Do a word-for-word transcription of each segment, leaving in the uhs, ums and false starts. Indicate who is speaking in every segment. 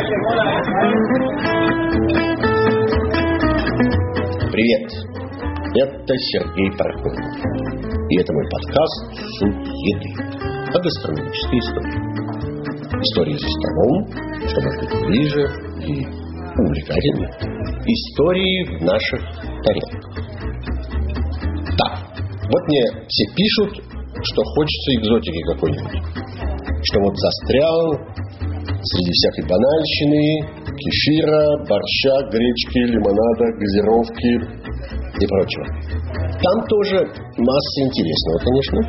Speaker 1: Привет, это Сергей Пархомов. И это мой подкаст «Суть еды» о гастрономической истории. Истории за столом, что может быть ближе и увлекательнее. Истории в наших тарелках. Так, вот мне все пишут, что хочется экзотики какой-нибудь. Что вот застрял среди всякой банальщины, кефира, борща, гречки, лимонада, газировки и прочего. Там тоже масса интересного, конечно,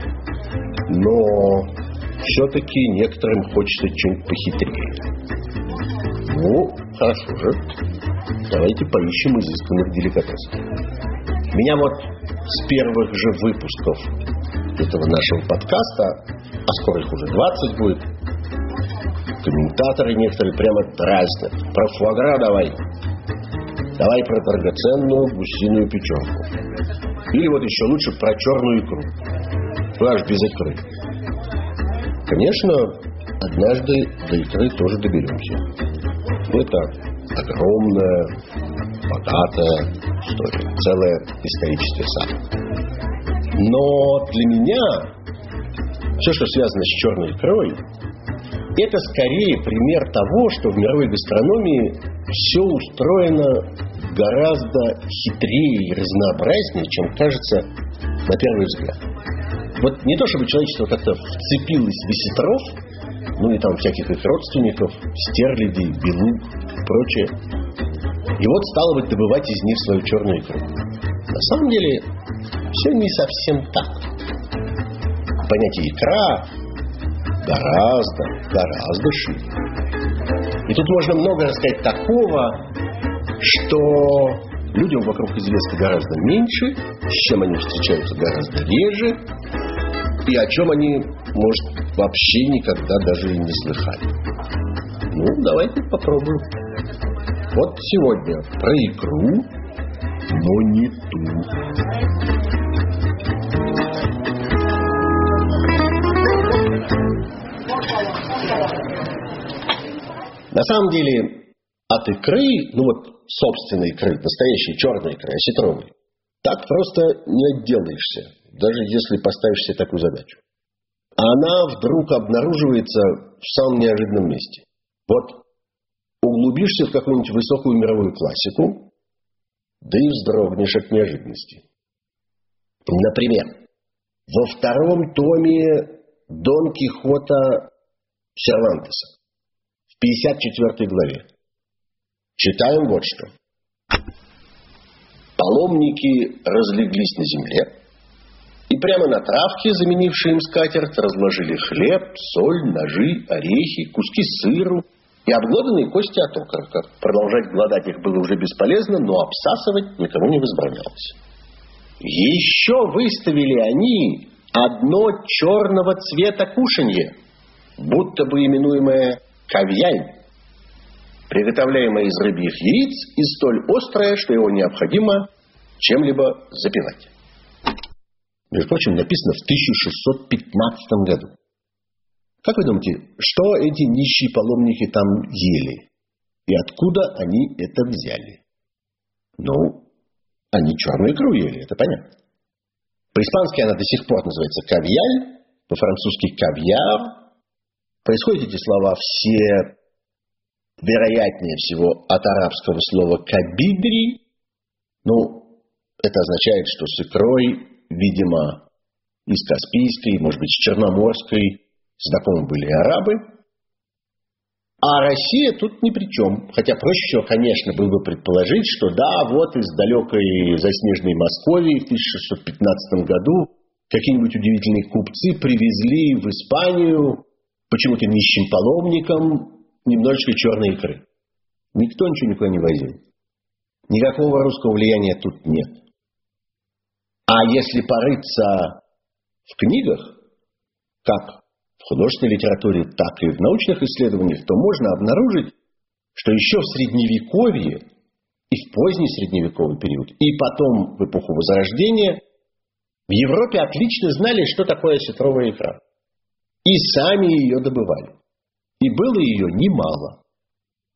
Speaker 1: но все-таки некоторым хочется что-нибудь похитрее. Ну, хорошо же. Давайте поищем изысканных деликатесов. Меня вот с первых же выпусков этого нашего подкаста, а скоро их уже двадцать будет, комментаторы некоторые прямо дразнят. Про фуагра давай. Давай про драгоценную гусиную печенку. Или вот еще лучше про черную икру. Куда ж без икры? Конечно, однажды до икры тоже доберемся. Это огромная, богатая история. Целая историческая сага. Но для меня все, что связано с черной икрой, это скорее пример того, что в мировой гастрономии все устроено гораздо хитрее и разнообразнее, чем кажется на первый взгляд. Вот не то, чтобы человечество как-то вцепилось в весетров, ну и там всяких их родственников, стерлядей, белуг и прочее, и вот стало быть добывать из них свою черную икру. На самом деле все не совсем так. Понятие икра гораздо, гораздо шире. И тут можно много рассказать такого, что людям вокруг известно гораздо меньше, с чем они встречаются гораздо реже, и о чем они, может, вообще никогда даже и не слыхали. Ну, давайте попробуем. Вот сегодня про икру, но не ту. На самом деле, от икры, ну вот собственной икры, настоящей черной икры, осетровой, так просто не отделаешься, даже если поставишь себе такую задачу. Она вдруг обнаруживается в самом неожиданном месте. Вот углубишься в какую-нибудь высокую мировую классику, да и вздрогнешь от неожиданности. Например, во втором томе Дон Кихота Сервантеса, в пятьдесят четвёртой главе, читаем вот что. Паломники разлеглись на земле, и прямо на травке, заменившей им скатерть, разложили хлеб, соль, ножи, орехи, куски сыру и обглоданные кости от окорока. Продолжать голодать их было уже бесполезно, но обсасывать никому не возбранялось. Еще выставили они одно черного цвета кушанье, будто бы именуемое кавьяль, приготовляемое из рыбьих яиц и столь острое, что его необходимо чем-либо запивать. Между прочим, написано в тысяча шестьсот пятнадцатом году. Как вы думаете, что эти нищие паломники там ели? И откуда они это взяли? Ну, они черную икру ели, это понятно. По-испански она до сих пор называется кавьяль, по-французски кавьяр. Происходят эти слова все, вероятнее всего, от арабского слова кабидри. Ну, это означает, что с икрой, видимо, из Каспийской, может быть, с Черноморской знакомы были арабы. А Россия тут ни при чем. Хотя проще всего, конечно, было бы предположить, что да, вот из далекой заснеженной Московии в тысяча шестьсот пятнадцатом году какие-нибудь удивительные купцы привезли в Испанию почему-то нищим паломникам немножечко черной икры. Никто ничего никуда не возил. Никакого русского влияния тут нет. А если порыться в книгах, как в художественной литературе, так и в научных исследованиях, то можно обнаружить, что еще в Средневековье и в поздний Средневековый период, и потом в эпоху Возрождения в Европе отлично знали, что такое осетровая икра. И сами ее добывали. И было ее немало.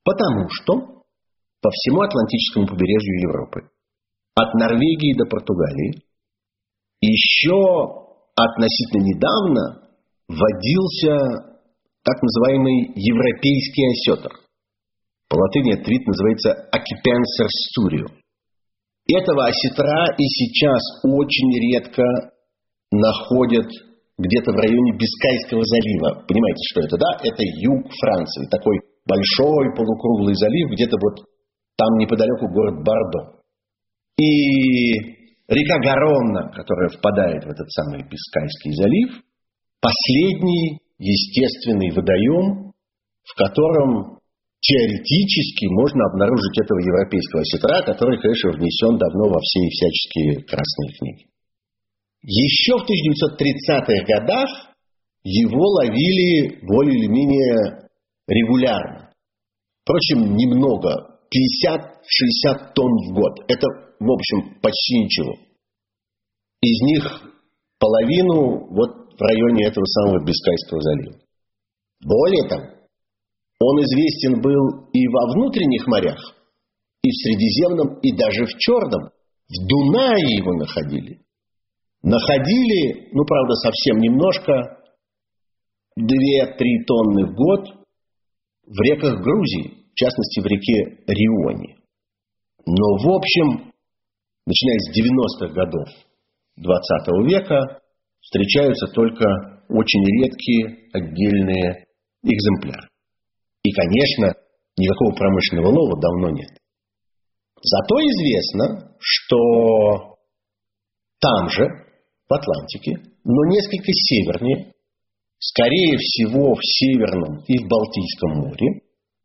Speaker 1: Потому что по всему Атлантическому побережью Европы, от Норвегии до Португалии, еще относительно недавно водился так называемый европейский осетр. По латыни этот вид называется Акипенсер стурио. Этого осетра и сейчас очень редко находят где-то в районе Бискайского залива. Понимаете, что это, да? Это юг Франции. Такой большой полукруглый залив, где-то вот там неподалеку город Бордо. И река Гаронна, которая впадает в этот самый Бискайский залив, последний естественный водоем, в котором теоретически можно обнаружить этого европейского осетра, который, конечно, внесен давно во все всяческие красные книги. Еще в тысяча девятьсот тридцатых годах его ловили более или менее регулярно. Впрочем, немного, пятьдесят-шестьдесят тонн в год. Это, в общем, почти ничего. Из них половину вот в районе этого самого Бискайского залива. Более того, он известен был и во внутренних морях, и в Средиземном, и даже в Черном. В Дунае его находили. Находили, ну, правда, совсем немножко, две-три тонны в год в реках Грузии, в частности, в реке Рионе. Но, в общем, начиная с девяностых годов двадцатого века, встречаются только очень редкие отдельные экземпляры. И, конечно, никакого промышленного лова давно нет. Зато известно, что там же, в Атлантике, но несколько севернее, скорее всего в Северном и в Балтийском море,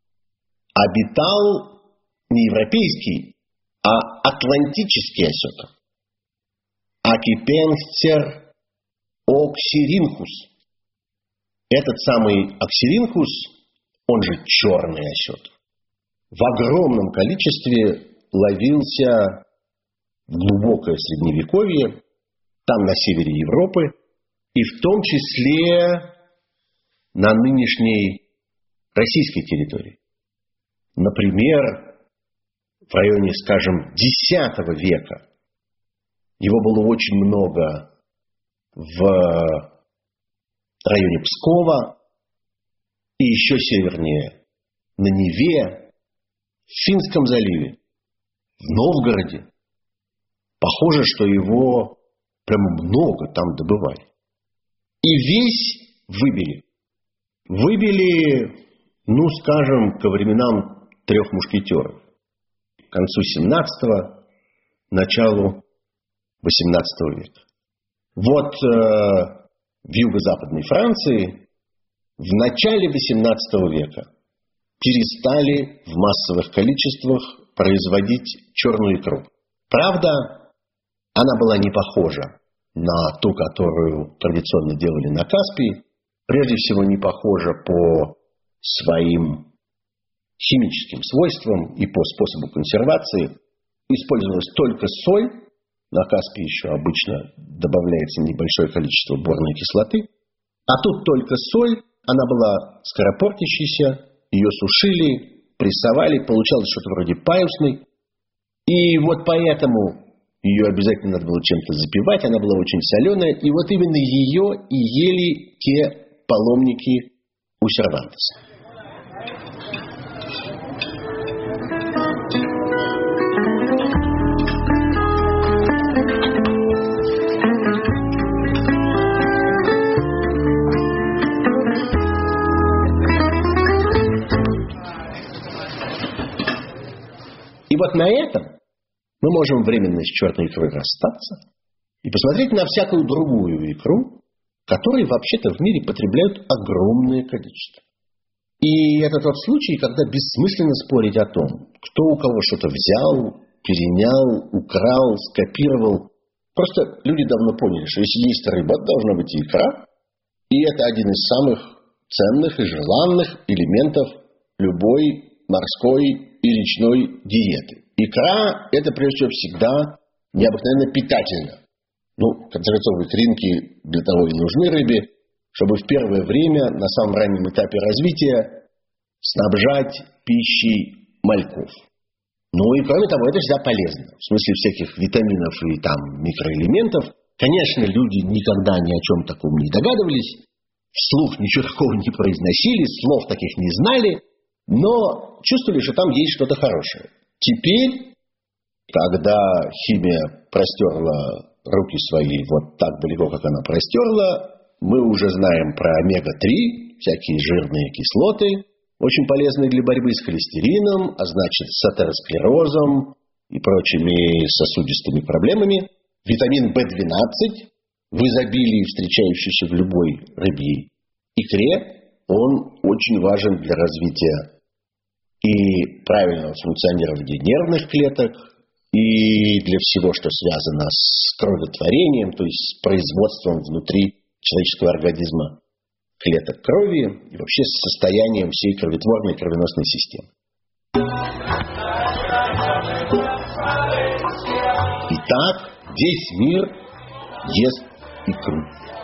Speaker 1: обитал не европейский, а атлантический осетр. Акипенсер оксиринхус. Этот самый оксиринхус, он же черный осетр, в огромном количестве ловился в глубокое средневековье, там на севере Европы, и в том числе на нынешней российской территории. Например, в районе, скажем, десятого века его было очень много в районе Пскова и еще севернее на Неве, в Финском заливе, в Новгороде. Похоже, что его прямо много там добывали. И весь выбили. Выбили, ну, скажем, ко временам трех мушкетеров. К концу семнадцатого, началу восемнадцатого века. Вот э, в юго-западной Франции в начале восемнадцатого века перестали в массовых количествах производить черную икру. Правда, она была не похожа на ту, которую традиционно делали на Каспии. Прежде всего, не похожа по своим химическим свойствам и по способу консервации. Использовалась только соль. На Каспии еще обычно добавляется небольшое количество борной кислоты. А тут только соль. Она была скоропортящейся. Ее сушили, прессовали. Получалось что-то вроде паюсной. И вот поэтому ее обязательно надо было чем-то запивать. Она была очень соленая. И вот именно ее и ели те паломники у Сервантеса. И вот на этом мы можем временно с черной икрой расстаться и посмотреть на всякую другую икру, которые вообще-то в мире потребляют огромное количество. И это тот случай, когда бессмысленно спорить о том, кто у кого что-то взял, перенял, украл, скопировал. Просто люди давно поняли, что если есть рыба, должна быть и икра. И это один из самых ценных и желанных элементов любой морской и речной диеты. Икра – это, прежде всего, всегда необыкновенно питательно. Ну, в конце концов, икринки для того и нужны рыбе, чтобы в первое время, на самом раннем этапе развития, снабжать пищей мальков. Ну и кроме того, это всегда полезно. В смысле всяких витаминов и там микроэлементов. Конечно, люди никогда ни о чем таком не догадывались. Вслух ничего такого не произносили, слов таких не знали. Но чувствовали, что там есть что-то хорошее. Теперь, когда химия простерла руки свои вот так далеко, как она простерла, мы уже знаем про омега три, всякие жирные кислоты, очень полезные для борьбы с холестерином, а значит с атеросклерозом и прочими сосудистыми проблемами. Витамин бэ двенадцать, в изобилии встречающийся в любой рыбьей икре, он очень важен для развития и правильного функционирования нервных клеток, и для всего, что связано с кроветворением, то есть с производством внутри человеческого организма клеток крови и вообще с состоянием всей кроветворной и кровеносной системы. Итак, весь мир ест икру.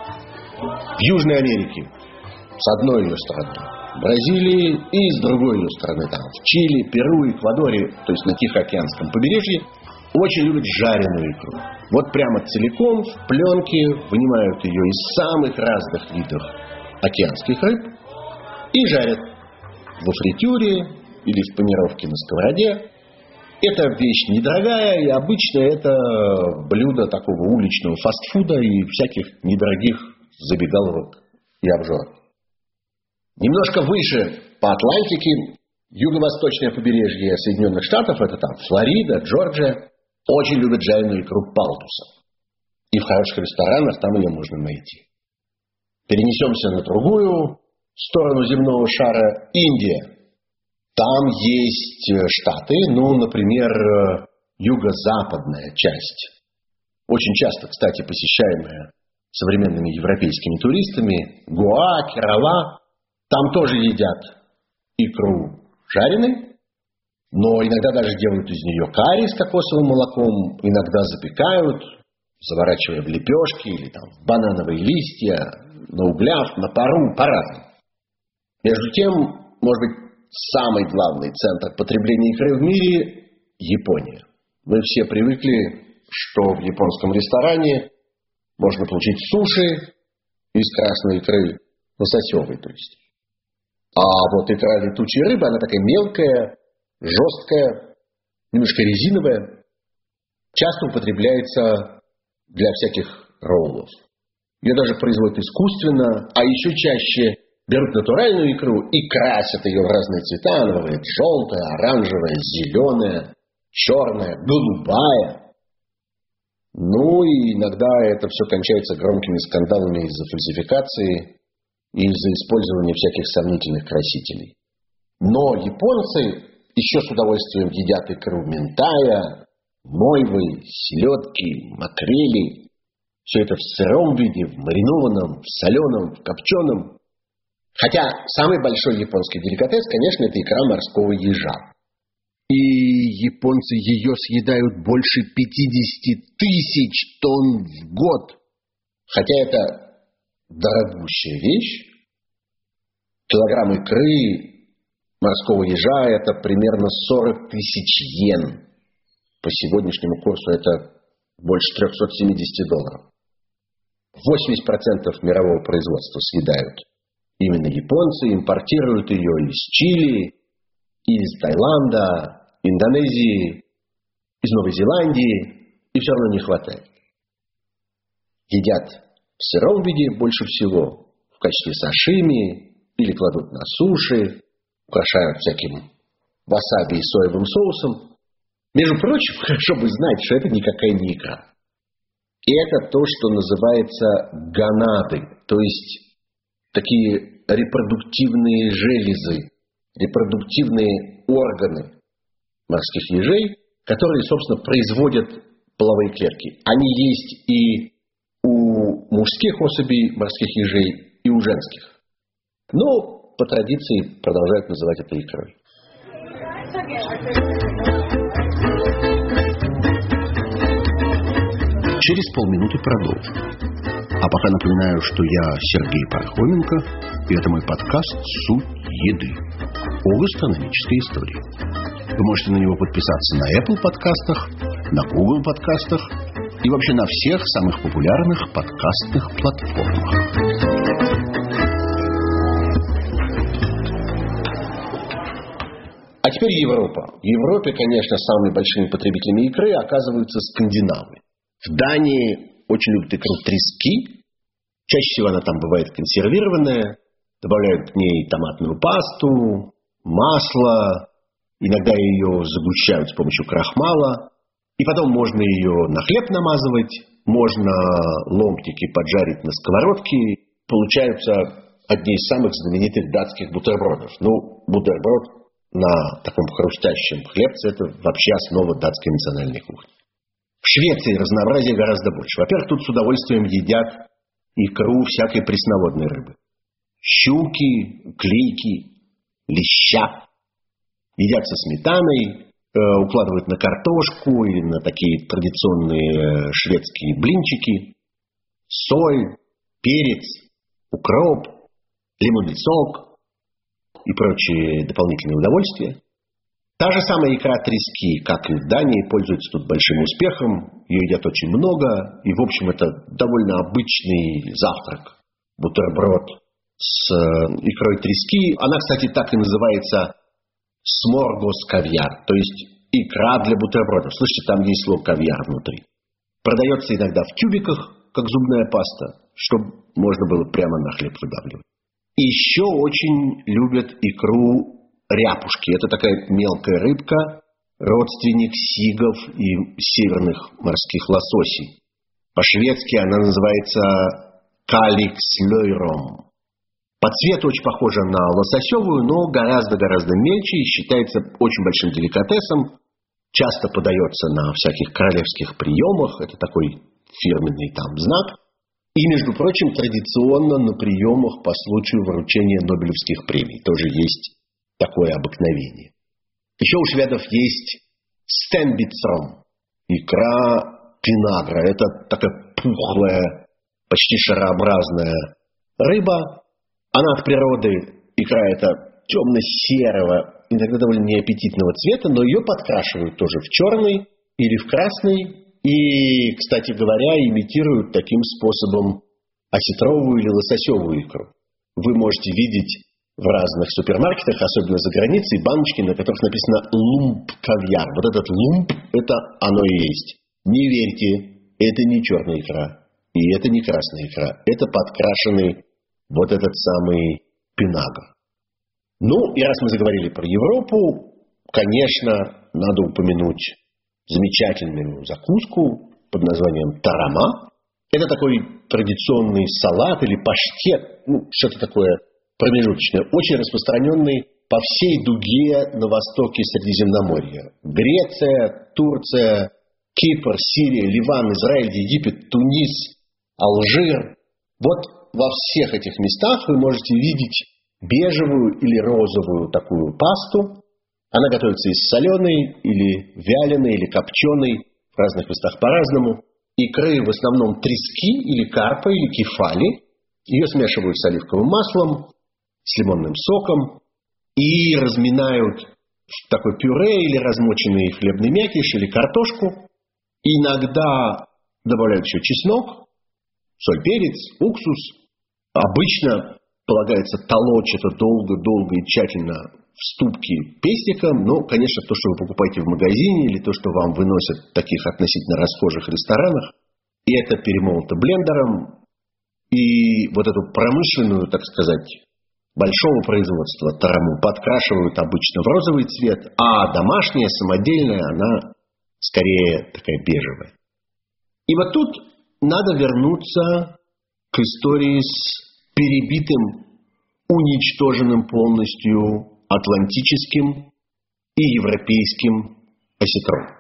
Speaker 1: В Южной Америке с одной ее стороны, в Бразилии и с другой ее стороны, там, в Чили, Перу, Эквадоре, то есть на Тихоокеанском побережье, очень любят жареную икру. Вот прямо целиком в пленке вынимают ее из самых разных видов океанских рыб и жарят во фритюре или в панировке на сковороде. Это вещь недорогая, и обычно это блюдо такого уличного фастфуда и всяких недорогих забегаловок и обжорок. Немножко выше по Атлантике, юго-восточное побережье Соединенных Штатов, это там Флорида, Джорджия, очень любят жареную икру палтуса. И в хороших ресторанах там ее можно найти. Перенесемся на другую сторону земного шара, Индия. Там есть штаты, ну, например, юго-западная часть. Очень часто, кстати, посещаемая современными европейскими туристами. Гоа, Керала. Там тоже едят икру жареной, но иногда даже делают из нее карри с кокосовым молоком, иногда запекают, заворачивая в лепешки или там в банановые листья, на углях, на пару, по-разному. Между тем, может быть, самый главный центр потребления икры в мире – Япония. Мы все привыкли, что в японском ресторане можно получить суши из красной икры, лососевой, то есть. А вот икра летучей рыбы, она такая мелкая, жесткая, немножко резиновая, часто употребляется для всяких роллов. Ее даже производят искусственно, а еще чаще берут натуральную икру и красят ее в разные цвета. Она бывает желтая, оранжевая, зеленая, черная, голубая. Ну и иногда это все кончается громкими скандалами из-за фальсификации и из-за использования всяких сомнительных красителей. Но японцы еще с удовольствием едят икру минтая, мойвы, селедки, макрели. Все это в сыром виде, в маринованном, в соленом, в копченом. Хотя самый большой японский деликатес, конечно, это икра морского ежа. И японцы ее съедают больше пятьдесят тысяч тонн в год. Хотя это дорогущая вещь. Килограмм икры морского ежа – это примерно сорок тысяч йен. По сегодняшнему курсу это больше триста семьдесят долларов. восемьдесят процентов мирового производства съедают именно японцы, импортируют ее из Чили, из Таиланда, Индонезии, из Новой Зеландии, и все равно не хватает. Едят в сыром виде больше всего, в качестве сашими, или кладут на суши, украшают всяким васаби и соевым соусом. Между прочим, хорошо бы знать, что это никакая не икра. Это то, что называется гонады, то есть такие репродуктивные железы, репродуктивные органы морских ежей, которые, собственно, производят половые клетки. Они есть и у мужских особей морских ежей, и у женских. Но по традиции продолжают называть это икрой. Через полминуты продолжим. А пока напоминаю, что я Сергей Пархоменко, и это мой подкаст «Суть еды». о гастрономической истории. Вы можете на него подписаться на Apple подкастах, на Google подкастах и вообще на всех самых популярных подкастных платформах. А теперь Европа. В Европе, конечно, самыми большими потребителями икры оказываются скандинавы. В Дании очень любят икру трески. Чаще всего она там бывает консервированная. Добавляют к ней томатную пасту, масло. Иногда ее загущают с помощью крахмала. И потом можно ее на хлеб намазывать. Можно ломтики поджарить на сковородке. Получаются одни из самых знаменитых датских бутербродов. Ну, бутерброд на таком хрустящем хлебце – это вообще основа датской национальной кухни. В Швеции разнообразия гораздо больше. Во-первых, тут с удовольствием едят икру всякой пресноводной рыбы. Щуки, клейки, леща. Едят со сметаной, э, укладывают на картошку или на такие традиционные шведские блинчики. Соль, перец, укроп, лимонный сок и прочие дополнительные удовольствия. Та же самая икра трески, как и в Дании, пользуется тут большим успехом. Ее едят очень много. И, в общем, это довольно обычный завтрак. Бутерброд с икрой трески. Она, кстати, так и называется сморгос-кавьяр. То есть икра для бутербродов. Слышите, там есть слово кавьяр внутри. Продается иногда в тюбиках, как зубная паста, чтобы можно было прямо на хлеб выдавливать. И еще очень любят икру ряпушки. Это такая мелкая рыбка, родственник сигов и северных морских лососей. По-шведски она называется каликслёйром. По цвету очень похожа на лососевую, но гораздо-гораздо мельче и считается очень большим деликатесом. Часто подается на всяких королевских приемах. Это такой фирменный там знак. И, между прочим, традиционно на приемах по случаю вручения Нобелевских премий. Тоже есть такое обыкновение. Еще у шведов есть стенбитсром. Икра пинагра. Это такая пухлая, почти шарообразная рыба. Она от природы, икра эта темно-серого, иногда довольно неаппетитного цвета, но ее подкрашивают тоже в черный или в красный. И, кстати говоря, имитируют таким способом осетровую или лососевую икру. Вы можете видеть в разных супермаркетах, особенно за границей, баночки, на которых написано «лумп-кавьяр». Вот этот лумп – это оно и есть. Не верьте, это не черная икра, и это не красная икра. Это подкрашенный вот этот самый пинагр. Ну, и раз мы заговорили про Европу, конечно, надо упомянуть замечательную закуску под названием тарама. Это такой традиционный салат или паштет, ну, что-то такое промежуточное, очень распространенный по всей дуге на востоке Средиземноморья. Греция, Турция, Кипр, Сирия, Ливан, Израиль, Египет, Тунис, Алжир. Вот во всех этих местах вы можете видеть бежевую или розовую такую пасту. Она готовится из соленой или вяленой, или копченой, в разных местах по-разному. Икры в основном трески или карпа, или кефали. Ее смешивают с оливковым маслом, с лимонным соком и разминают в такой пюре или размоченный хлебный мякиш или картошку. Иногда добавляют еще чеснок, соль, перец, уксус. Обычно полагается толочь это долго-долго и тщательно в ступке пестиком, но, конечно, то, что вы покупаете в магазине или то, что вам выносят в таких относительно расхожих ресторанах, и это перемолото блендером, и вот эту промышленную, так сказать, большого производства тараму подкрашивают обычно в розовый цвет, а домашняя, самодельная, она скорее такая бежевая. И вот тут надо вернуться к истории с перебитым, уничтоженным полностью атлантическим и европейским осетром.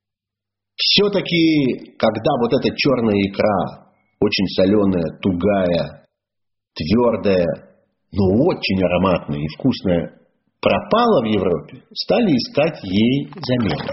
Speaker 1: Все-таки, когда вот эта черная икра, очень соленая, тугая, твердая, но очень ароматная и вкусная, пропала в Европе, стали искать ей замену.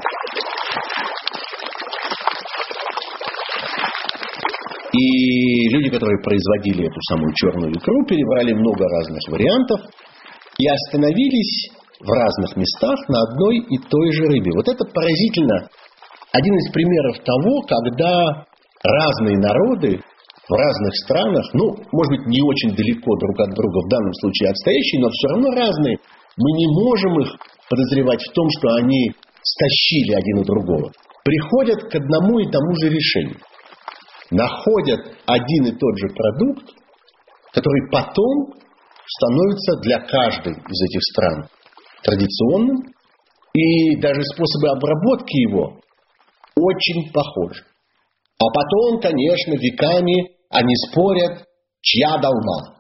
Speaker 1: И люди, которые производили эту самую черную икру, перебрали много разных вариантов и остановились в разных местах на одной и той же рыбе. Вот это поразительно. Один из примеров того, когда разные народы в разных странах, ну, может быть, не очень далеко друг от друга, в данном случае отстоящие, но все равно разные, мы не можем их подозревать в том, что они стащили один у другого. Приходят к одному и тому же решению. Находят один и тот же продукт, который потом становится для каждой из этих стран традиционным, и даже способы обработки его очень похожи. А потом, конечно, веками они спорят, чья долма.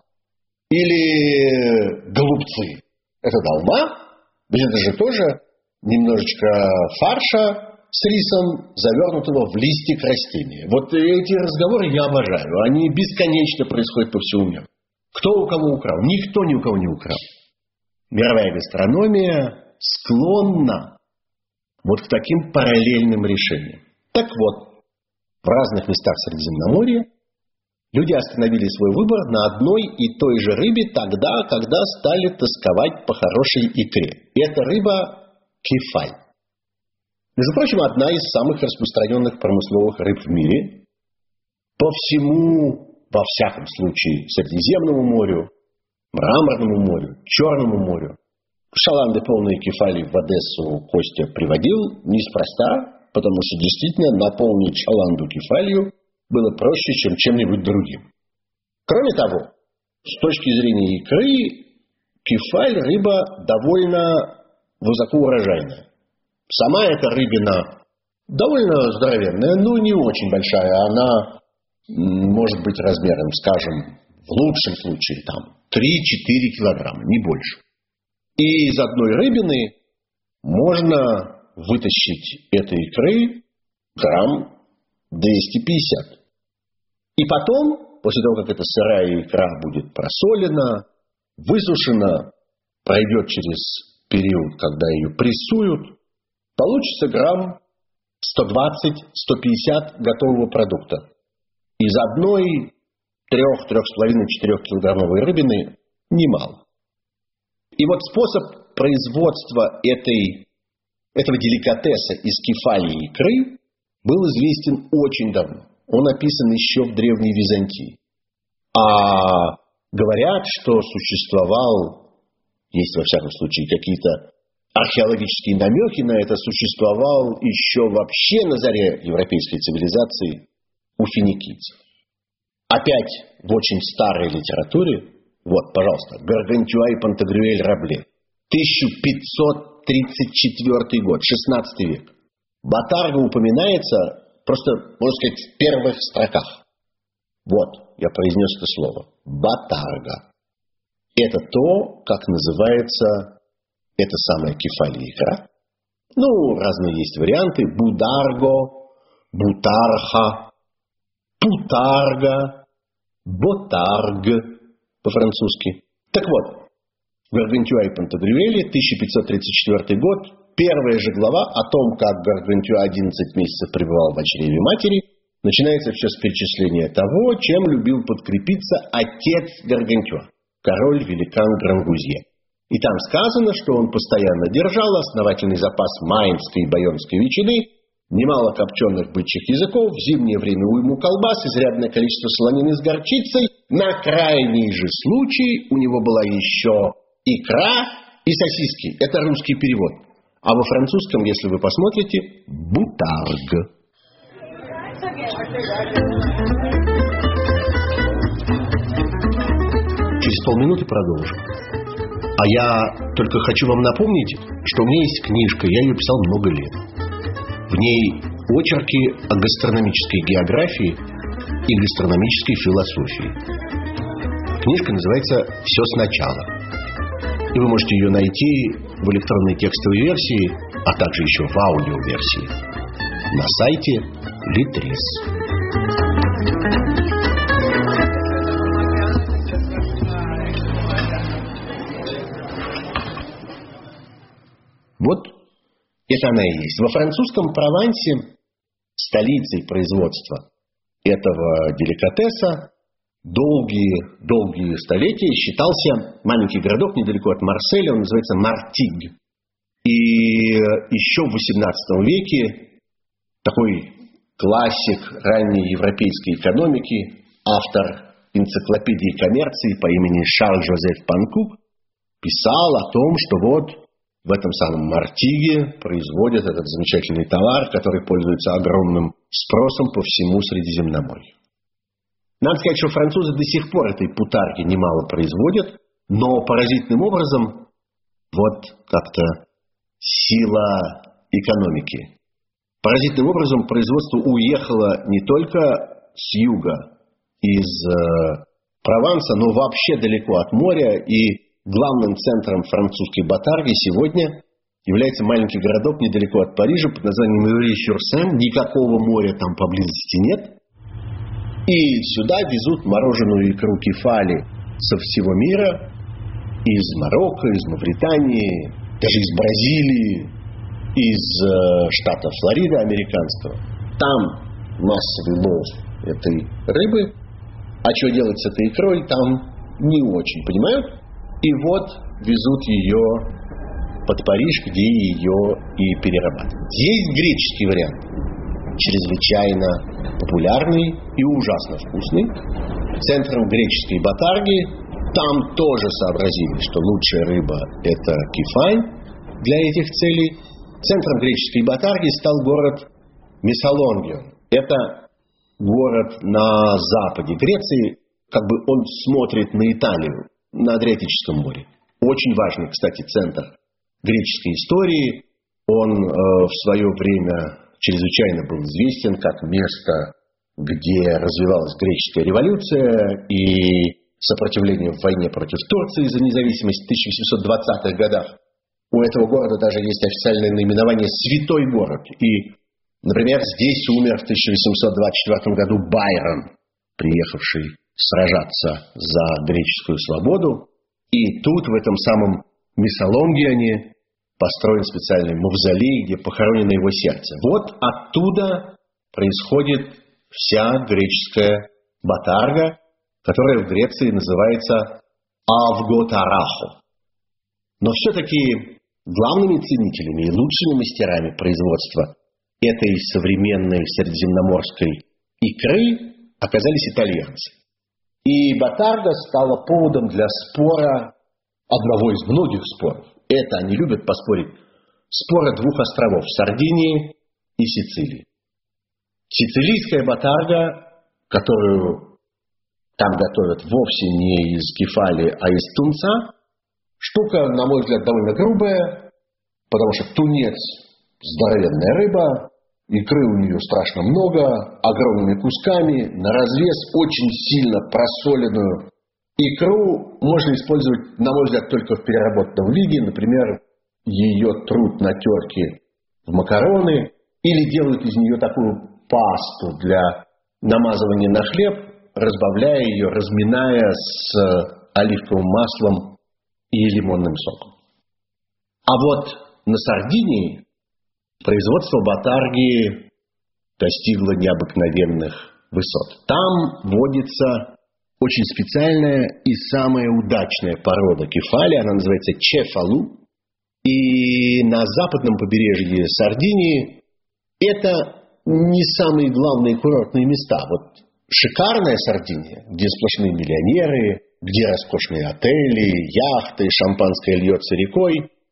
Speaker 1: Или голубцы. Это долма? Ведь это же тоже немножечко фарша с рисом, завернутого в листик растения. Вот эти разговоры я обожаю. Они бесконечно происходят по всему миру. Кто у кого украл? Никто ни у кого не украл. Мировая гастрономия склонна вот к таким параллельным решениям. Так вот, в разных местах Средиземноморья люди остановили свой выбор на одной и той же рыбе тогда, когда стали тосковать по хорошей икре. И эта рыба – кефаль. Между прочим, одна из самых распространенных промысловых рыб в мире. По всему, во всяком случае, Средиземному морю, Мраморному морю, Черному морю. Шаланды, полные кефали, в Одессу Костя приводил неспроста, потому что действительно наполнить шаланду кефалью было проще, чем чем-нибудь другим. Кроме того, с точки зрения икры, кефаль – рыба довольно высокоурожайная. Сама эта рыбина довольно здоровенная, но не очень большая. Она может быть размером, скажем, в лучшем случае там три-четыре килограмма, не больше. И из одной рыбины можно вытащить этой икры грамм двести пятьдесят. И потом, после того, как эта сырая икра будет просолена, высушена, пройдет через период, когда ее прессуют, получится грамм сто двадцать - сто пятьдесят готового продукта. Из одной трех, трех с половиной, четырех килограммовой рыбины немало. И вот способ производства этой, этого деликатеса из кефали и икры был известен очень давно. Он описан еще в Древней Византии. А говорят, что существовал, есть во всяком случае какие-то археологические намеки на это, существовал еще вообще на заре европейской цивилизации у финикийцев. Опять в очень старой литературе, вот, пожалуйста, Гаргантюа и Пантагрюэль Рабле, тысяча пятьсот тридцать четвёртый год, шестнадцатый век. Ботарга упоминается просто, можно сказать, в первых строках. Вот, я произнес это слово. Ботарга. Это то, как называется эта самая кефалия икра. Ну, разные есть варианты. Бударго, бутарха, путарга, ботарг по-французски. Так вот, Гаргантюа и Пантагрюэле, тысяча пятьсот тридцать четвёртый год, первая же глава о том, как Гаргантюа одиннадцать месяцев пребывал в чреве матери, начинается все с перечисления того, чем любил подкрепиться отец Гаргантюа, король-великан Грангузье. И там сказано, что он постоянно держал основательный запас майнской и байонской ветчины, немало копченых бычьих языков, в зимнее время уйму колбас, изрядное количество солонины с горчицей. На крайний же случай у него была еще икра и сосиски. Это русский перевод. А во французском, если вы посмотрите, бутарг. Через полминуты продолжим. А я только хочу вам напомнить, что у меня есть книжка, я ее писал много лет. В ней очерки о гастрономической географии и гастрономической философии. Книжка называется «Все сначала». И вы можете ее найти в электронной текстовой версии, а также еще в аудиоверсии на сайте Литрес. Вот это она и есть. Во французском Провансе столицей производства этого деликатеса долгие, долгие столетия считался маленький городок недалеко от Марселя, он называется Мартиг. И еще в восемнадцатом веке такой классик ранней европейской экономики, автор энциклопедии коммерции по имени Шарль-Жозеф Панкук, писал о том, что вот в этом самом Мартиге производят этот замечательный товар, который пользуется огромным спросом по всему Средиземноморью. Надо сказать, что французы до сих пор этой путарги немало производят, но поразительным образом вот как-то сила экономики. Поразительным образом производство уехало не только с юга, из э, Прованса, но вообще далеко от моря, и главным центром французской батарги сегодня является маленький городок недалеко от Парижа под названием Иври-Сюр-Сен. Никакого моря там поблизости нет. И сюда везут мороженую икру кефали со всего мира, из Марокко, из Мавритании, даже из Бразилии, из э, штата Флорида американского. Там массовый лов этой рыбы. А что делать с этой икрой, там не очень понимают. И вот везут ее под Париж, где ее и перерабатывают. Есть греческий вариант. Чрезвычайно популярный и ужасно вкусный. Центром греческой батарги там тоже сообразили, что лучшая рыба – это кефаль для этих целей. Центром греческой батарги стал город Мессалонгион. Это город на западе Греции, как бы он смотрит на Италию, на Адриатическом море. Очень важный, кстати, центр греческой истории. Он э, в свое время чрезвычайно был известен как место, где развивалась греческая революция и сопротивление в войне против Турции за независимость в тысяча восемьсот двадцатых годах. У этого города даже есть официальное наименование «Святой город». И, например, здесь умер в тысяча восемьсот двадцать четвёртом году Байрон, приехавший сражаться за греческую свободу. И тут, в этом самом Мессалонгионе, построен специальный мавзолей, где похоронено его сердце. Вот оттуда происходит вся греческая батарга, которая в Греции называется авготарахо. Но все-таки главными ценителями и лучшими мастерами производства этой современной средиземноморской икры оказались итальянцы. И батарга стала поводом для спора, одного из многих споров. Это они любят поспорить. Спора двух островов – Сардинии и Сицилии. Сицилийская батарга, которую там готовят вовсе не из кефали, а из тунца, штука, на мой взгляд, довольно грубая, потому что тунец – здоровенная рыба, икры у нее страшно много, огромными кусками, на развес, очень сильно просоленную. Икру можно использовать, на мой взгляд, только в переработанном виде. Например, ее трут на терке в макароны или делают из нее такую пасту для намазывания на хлеб, разбавляя ее, разминая с оливковым маслом и лимонным соком. А вот на Сардинии производство батарги достигло необыкновенных высот. Там водится очень специальная и самая удачная порода кефали, она называется чефалу. И на западном побережье Сардинии это не самые главные курортные места. Вот шикарная Сардиния, где сплошные миллионеры, где роскошные отели, яхты, шампанское льется рекой,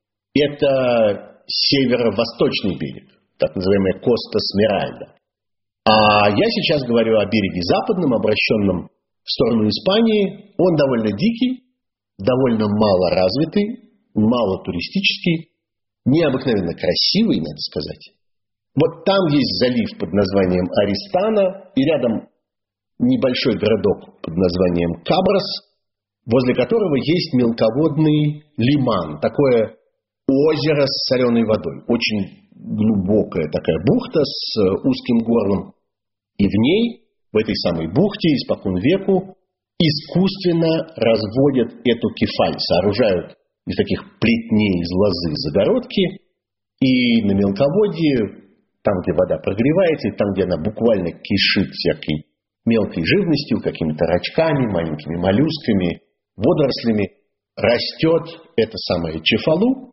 Speaker 1: это северо-восточный берег, так называемая Коста Смеральда. А я сейчас говорю о береге западном, обращенном в сторону Испании. Он довольно дикий, довольно мало развитый, мало туристический, необыкновенно красивый, надо сказать. Вот там есть залив под названием Аристана, и рядом небольшой городок под названием Каброс, возле которого есть мелководный лиман, такое озеро с соленой водой, очень глубокая такая бухта с узким горлом, и в ней, в этой самой бухте, испокон веку искусственно разводят эту кефаль, сооружают из таких плетней из лозы загородки, и на мелководье, там, где вода прогревается, и там, где она буквально кишит всякой мелкой живностью, какими-то рачками, маленькими моллюсками, водорослями растет эта самая чефалу.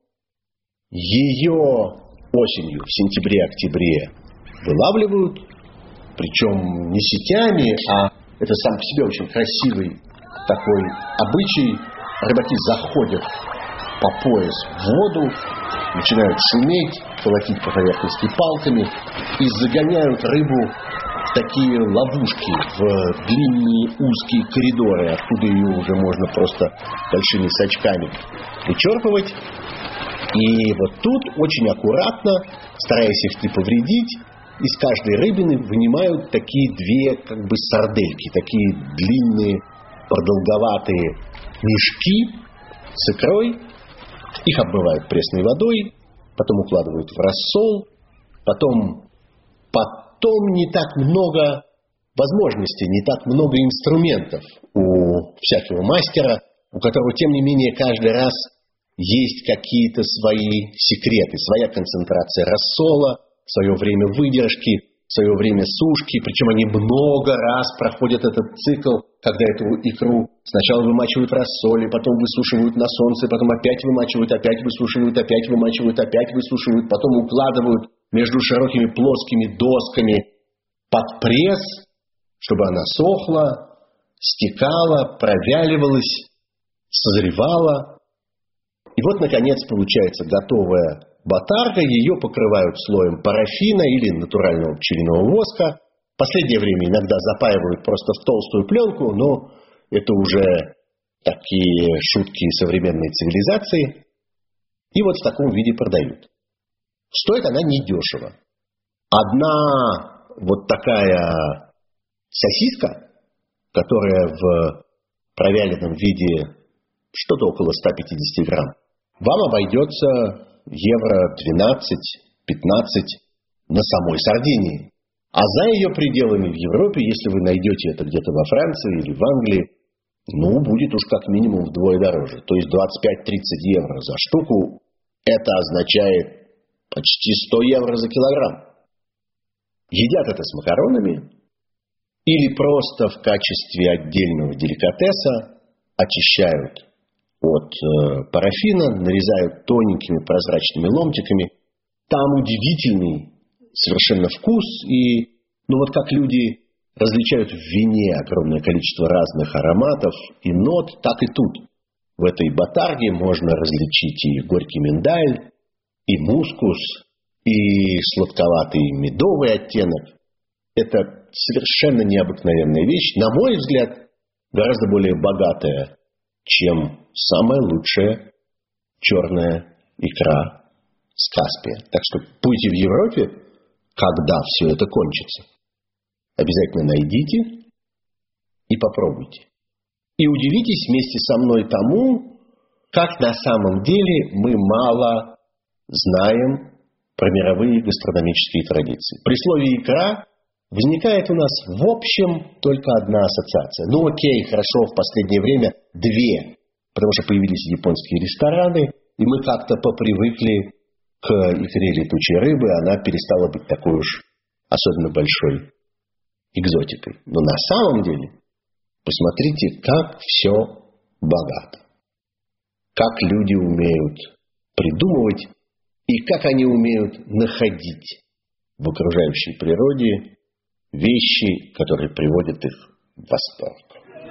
Speaker 1: Ее осенью, в сентябре-октябре вылавливают, причем не сетями, а это сам по себе очень красивый такой обычай. Рыбаки заходят по пояс в воду, начинают шуметь, колотить по поверхности палками и загоняют рыбу в такие ловушки, в длинные узкие коридоры, откуда ее уже можно просто большими сачками вычерпывать. И вот тут очень аккуратно, стараясь их не повредить, из каждой рыбины вынимают такие две как бы сардельки, такие длинные, продолговатые мешки с икрой. Их обмывают пресной водой, потом укладывают в рассол, потом, потом не так много возможностей, не так много инструментов у всякого мастера, у которого, тем не менее, каждый раз есть какие-то свои секреты, своя концентрация рассола, свое время выдержки, свое время сушки, причем они много раз проходят этот цикл, когда эту икру сначала вымачивают в рассоле, потом высушивают на солнце, потом опять вымачивают, опять высушивают, опять вымачивают, опять высушивают, потом укладывают между широкими плоскими досками под пресс, чтобы она сохла, стекала, провяливалась, созревала. И вот, наконец, получается готовая ботарга. Ее покрывают слоем парафина или натурального пчелиного воска. В последнее время иногда запаивают просто в толстую пленку, но это уже такие шутки современной цивилизации. И вот в таком виде продают. Стоит она недешево. Одна вот такая сосиска, которая в провяленном виде что-то около ста пятидесяти грамм, вам обойдется евро двенадцать-пятнадцать на самой Сардинии. А за ее пределами в Европе, если вы найдете это где-то во Франции или в Англии, ну, будет уж как минимум вдвое дороже. То есть двадцать пять-тридцать евро за штуку. Это означает почти сто евро за килограмм. Едят это с макаронами или просто в качестве отдельного деликатеса очищают от э, парафина, нарезают тоненькими прозрачными ломтиками. Там удивительный совершенно вкус. И, ну вот как люди различают в вине огромное количество разных ароматов и нот, так и тут. В этой ботарге можно различить и горький миндаль, и мускус, и сладковатый медовый оттенок. Это совершенно необыкновенная вещь, на мой взгляд, гораздо более богатая, чем самая лучшая черная икра с Каспия. Так что будьте в Европе, когда все это кончится, обязательно найдите и попробуйте. И удивитесь вместе со мной тому, как на самом деле мы мало знаем про мировые гастрономические традиции. При слове «икра» возникает у нас в общем только одна ассоциация. Ну окей, хорошо, в последнее время две, потому что появились японские рестораны, и мы как-то попривыкли к икре летучей рыбы, она перестала быть такой уж особенно большой экзотикой. Но на самом деле, посмотрите, как все богато. Как люди умеют придумывать и как они умеют находить в окружающей природе вещи, которые приводят их в восторг.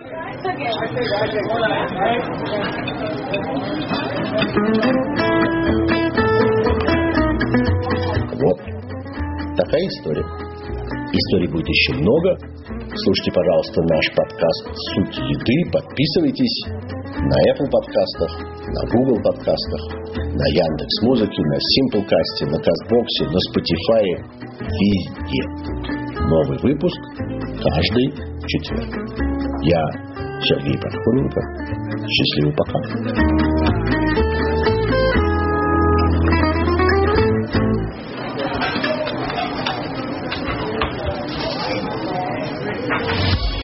Speaker 1: Вот такая история. Историй будет еще много. Слушайте, пожалуйста, наш подкаст «Суть еды». Подписывайтесь на Apple подкастах, на Google подкастах, на Яндекс.Музыке, на Simplecast, на Кастбоксе, на Spotify, везде. Новый выпуск каждый четверг. Я Сергей Пархоменко. Счастливо, пока.